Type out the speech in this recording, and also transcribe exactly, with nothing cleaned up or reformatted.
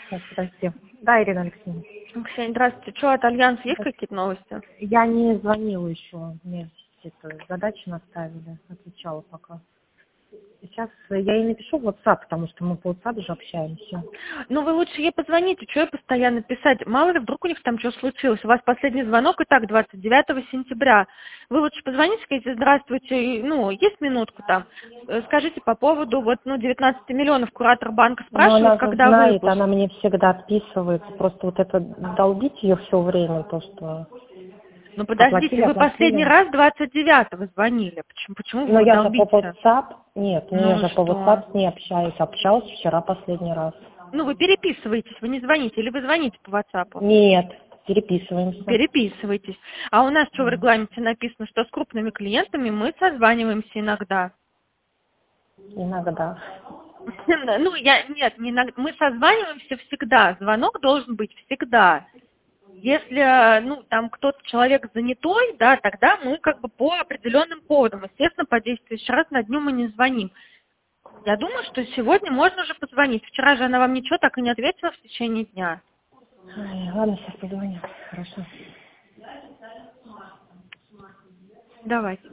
Сейчас, подожди. Да, Ирина Алексеевна. Ксения, здравствуйте. Что, от Альянса есть какие-то новости? Я не звонила еще. Мне это, задачи наставили. Отвечала пока. Сейчас я ей напишу в WhatsApp, потому что мы по WhatsApp уже общаемся. Ну, вы лучше ей позвоните, что ей постоянно писать? Мало ли, вдруг у них там что случилось. У вас последний звонок и так двадцать девятого сентября. Вы лучше позвоните, скажите, здравствуйте, и, ну, есть минутку там. Э, Скажите по поводу, вот, ну, девятнадцати миллионов куратор банка Но спрашивает, она же когда знает, выпуск. она мне всегда отписывается. Просто вот это долбить ее все время, то, что Ну, подождите, оплатили, вы последний оплатили. раз двадцать девятого звонили. Почему, почему Но вы я же по долбите? WhatsApp, нет, ну я Ну и же по что? WhatsApp с ней общаюсь. Общалась вчера последний раз. Ну, вы переписываетесь, вы не звоните, или вы звоните по WhatsApp? Нет, переписываемся. Переписывайтесь. А у нас что в М, регламенте написано, что с крупными клиентами мы созваниваемся иногда. Иногда. Ну, я, нет, не иногда. Мы созваниваемся всегда. Звонок должен быть всегда. Если, ну, там кто-то, человек занятой, да, тогда мы как бы по определенным поводам, естественно, по десять тысяч раз на дню мы не звоним. Я думаю, что сегодня можно уже позвонить. Вчера же она вам ничего так и не ответила в течение дня. Ай, ладно, сейчас позвоню. Хорошо. Давайте.